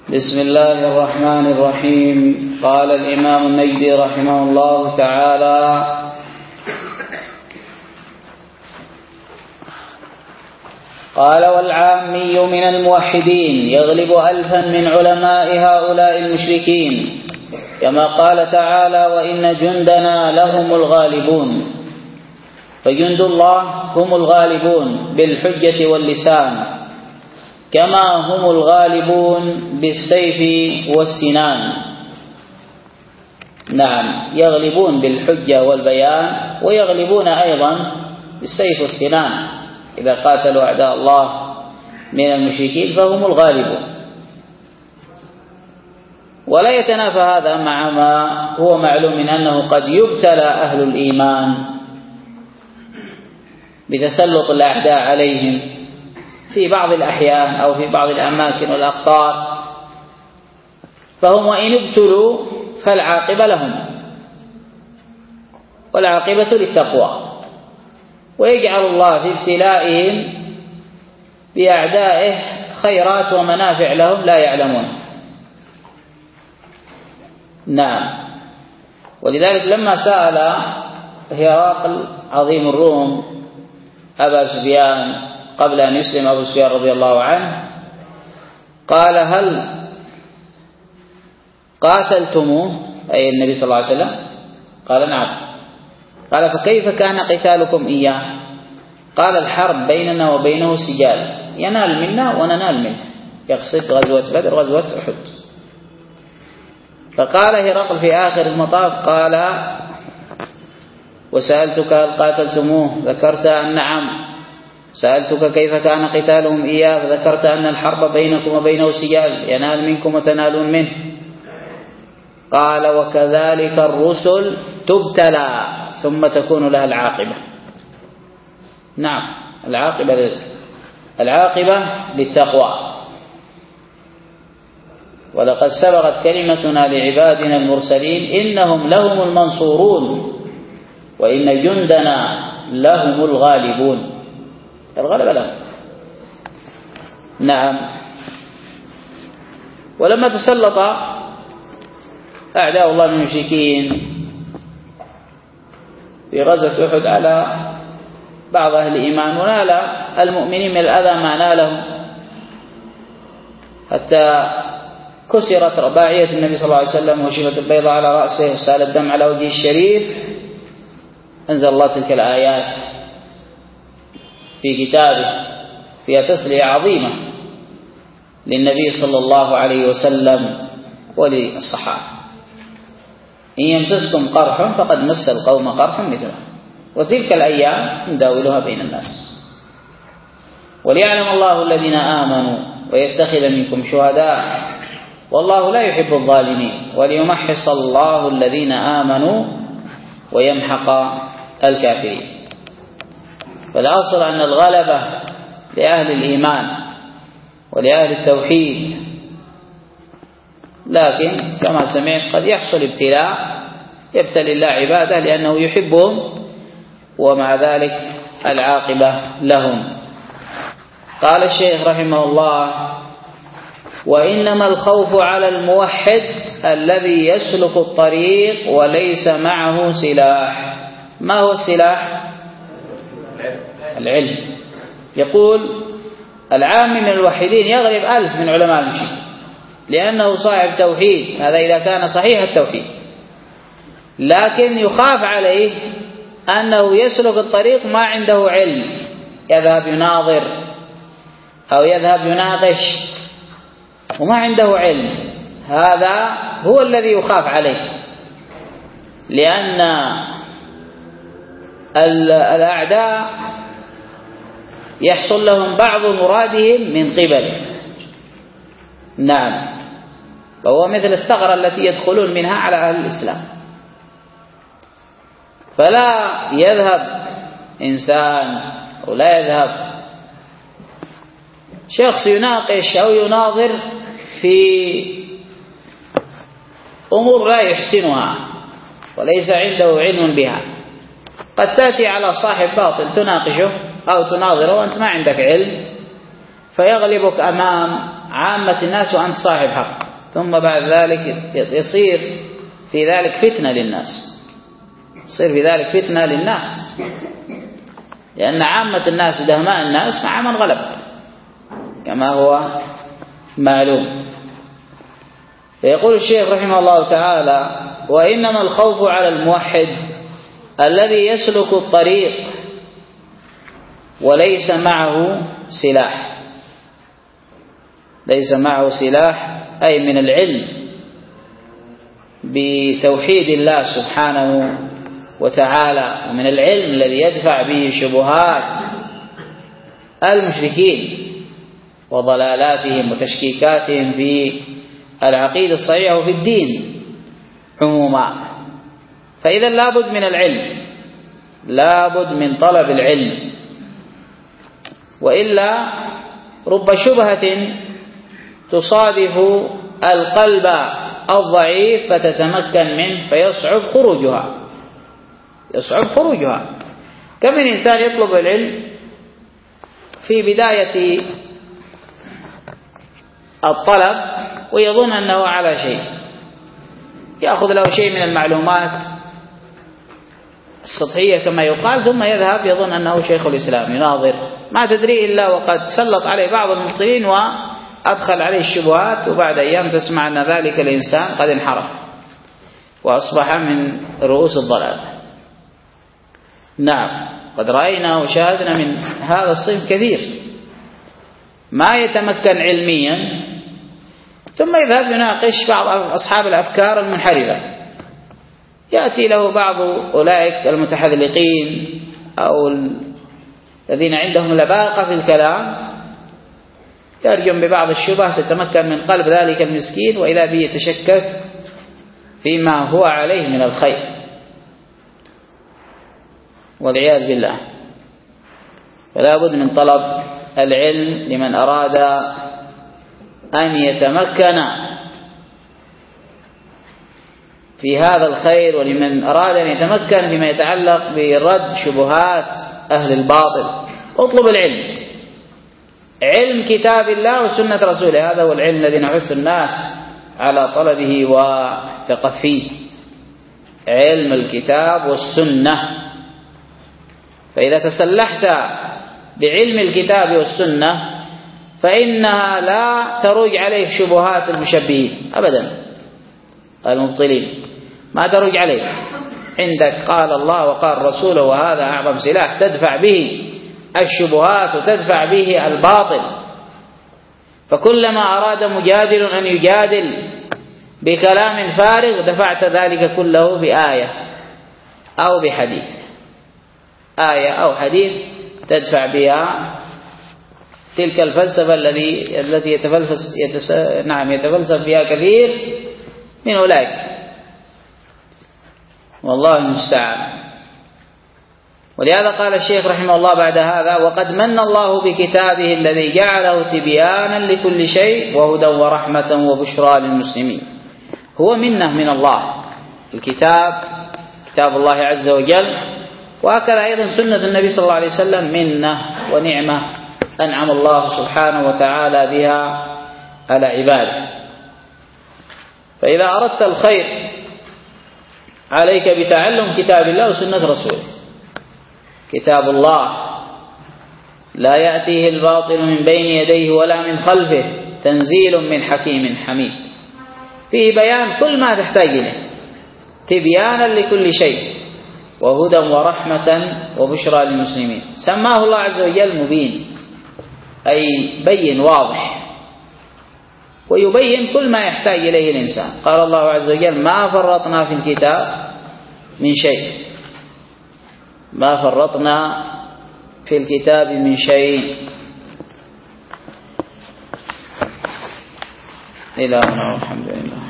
بسم الله الرحمن الرحيم. قال الإمام النجدي رحمه الله تعالى: قال: والعامي من الموحدين يغلب ألفا من علماء هؤلاء المشركين، كما قال تعالى: وإن جندنا لهم الغالبون. فجند الله هم الغالبون بالحجة واللسان، كما هم الغالبون بالسيف والسنان. نعم، يغلبون بالحجة والبيان، ويغلبون أيضا بالسيف والسنان. إذا قاتلوا أعداء الله من المشركين فهم الغالبون. ولا يتنافى هذا مع ما هو معلوم من أنه قد يبتلى أهل الإيمان بتسلط الأعداء عليهم في بعض الأحيان أو في بعض الأماكن والأقطار، فهم وإن ابتلوا فالعاقبة لهم، والعاقبة للتقوى. ويجعل الله في ابتلائهم بأعدائه خيرات ومنافع لهم لا يعلمون. نعم، ولذلك لما سأل هرقل عظيم الروم أبا سفيان قبل أن يسلم أبو سفيان رضي الله عنه، قال: هل قاتلتموه أي النبي صلى الله عليه وسلم؟ قال: نعم. قال: فكيف كان قتالكم إياه؟ قال: الحرب بيننا وبينه سجال، ينال منا وننال منه. يقصد غزوة بدر وغزوة أحد. فقال هرقل في آخر المطاف، قال: وسألتك هل قاتلتموه؟ ذكرت أن نعم. سألتك كيف كان قتالهم إياه؟ فذكرت أن الحرب بينكم وبينه سجال، ينال منكم وتنالون منه. قال: وكذلك الرسل تبتلى ثم تكون لها العاقبة. نعم، العاقبة للتقوى. ولقد سبقت كلمتنا لعبادنا المرسلين إنهم لهم المنصورون وإن جندنا لهم الغالبون. الغلبة لهم. نعم. ولما تسلط أعداء الله من المشركين في غزوة أحد على بعض أهل الإيمان، ونال المؤمنين من الأذى ما نالهم، حتى كسرت رباعية النبي صلى الله عليه وسلم وشفت البيضة على رأسه وسال الدم على وجهه الشريف. أنزل الله تلك الآيات في كتابه فيها تسلية عظيمة للنبي صلى الله عليه وسلم وللصحابة: إن يمسسكم قرح فقد مس القوم قرح مثله، وتلك الأيام نداولها بين الناس، وليعلم الله الذين آمنوا ويتخذ منكم شهداء والله لا يحب الظالمين وليمحص الله الذين آمنوا ويمحق الكافرين. فالأصل أن الغلبة لأهل الإيمان ولأهل التوحيد، لكن كما سمعت قد يحصل ابتلاء، يبتلي الله عباده لأنه يحبهم، ومع ذلك العاقبة لهم. قال الشيخ رحمه الله: وإنما الخوف على الموحد الذي يسلك الطريق وليس معه سلاح. ما هو السلاح؟ العلم. يقول: العام من الوحيدين يغلب 1000 من علماء المشركين، لأنه صاحب توحيد، هذا إذا كان صحيح التوحيد، لكن يخاف عليه أنه يسلك الطريق ما عنده علم، يذهب يناظر أو يذهب يناقش وما عنده علم. هذا هو الذي يخاف عليه، لأن الأعداء يحصل لهم بعض مرادهم من قبله. نعم، فهو مثل الثغرة التي يدخلون منها على أهل الإسلام. فلا يذهب إنسان ولا يذهب شخص يناقش أو يناظر في أمور لا يحسنها وليس عنده علم بها. قد تأتي على صاحب باطل تناقشه أو تناظره وأنت ما عندك علم، فيغلبك أمام عامة الناس وأنت صاحب حق، ثم بعد ذلك يصير في ذلك فتنة للناس، يصير في ذلك فتنة للناس، لأن عامة الناس ودهماء الناس مع من غلب كما هو معلوم. فيقول الشيخ رحمه الله تعالى: وإنما الخوف على الموحد الذي يسلك الطريق وليس معه سلاح، ليس معه سلاح أي من العلم بتوحيد الله سبحانه وتعالى، ومن العلم الذي يدفع به شبهات المشركين وضلالاتهم وتشكيكاتهم في العقيدة الصحيحة وفي الدين عموما. فإذا لابد من العلم، لابد من طلب العلم، وإلا رب شبهة تصادف القلب الضعيف فتتمكن منه فيصعب خروجها، يصعب خروجها. كم من إنسان يطلب العلم في بداية الطلب ويظن أنه على شيء، يأخذ له شيء من المعلومات السطحية كما يقال، ثم يذهب يظن أنه شيخ الإسلام يناظر، ما تدري إلا وقد سلط عليه بعض المبطلين وأدخل عليه الشبهات، وبعد أيام تسمع أن ذلك الإنسان قد انحرف وأصبح من رؤوس الضلال. نعم، قد رأينا وشاهدنا من هذا الصنف كثير، ما يتمكن علميا ثم يذهب يناقش بعض أصحاب الأفكار المنحرفة، يأتي له بعض أولئك المتحذلقين أو الذين عندهم لباقة في الكلام، يرجم ببعض الشبه تتمكن من قلب ذلك المسكين، وإذا به يتشكك فيما هو عليه من الخير والعياذ بالله. فلا بد من طلب العلم لمن أراد أن يتمكن في هذا الخير، ولمن أراد أن يتمكن فيما يتعلق برد شبهات أهل الباطل. اطلب العلم، علم كتاب الله وسنة رسوله، هذا هو العلم الذي نحث الناس على طلبه وتقفيه، علم الكتاب والسنة. فإذا تسلحت بعلم الكتاب والسنة فإنها لا تروج عليك شبهات المشبهين أبدا، المبطلين ما تروج عليك، عندك قال الله وقال رسوله، وهذا أعظم سلاح تدفع به الشبهات وتدفع به الباطل. فكلما أراد مجادل أن يجادل بكلام فارغ دفعت ذلك كله بآية أو بحديث، آية أو حديث تدفع بها تلك الفلسفة التي يتفلسف بها كثير من أولئك، والله المستعان. ولهذا قال الشيخ رحمه الله بعد هذا: وقد من الله بكتابه الذي جعله تبيانا لكل شيء وهدى ورحمة وبشرى للمسلمين. هو منة من الله الكتاب، كتاب الله عز وجل، وهكذا أيضا سنة النبي صلى الله عليه وسلم منة ونعمة أنعم الله سبحانه وتعالى بها على عباده. فإذا أردت الخير عليك بتعلم كتاب الله وسنة رسوله. كتاب الله لا يأتيه الباطل من بين يديه ولا من خلفه، تنزيل من حكيم حميد، فيه بيان كل ما تحتاج إليه، تبيانا لكل شيء وهدى ورحمة وبشرى للمسلمين. سماه الله عز وجل مبين، أي بين واضح، ويبين كل ما يحتاج إليه الإنسان. قال الله عز وجل: ما فرطنا في الكتاب من شيء، ما فرطنا في الكتاب من شيء. إلهنا والحمد لله.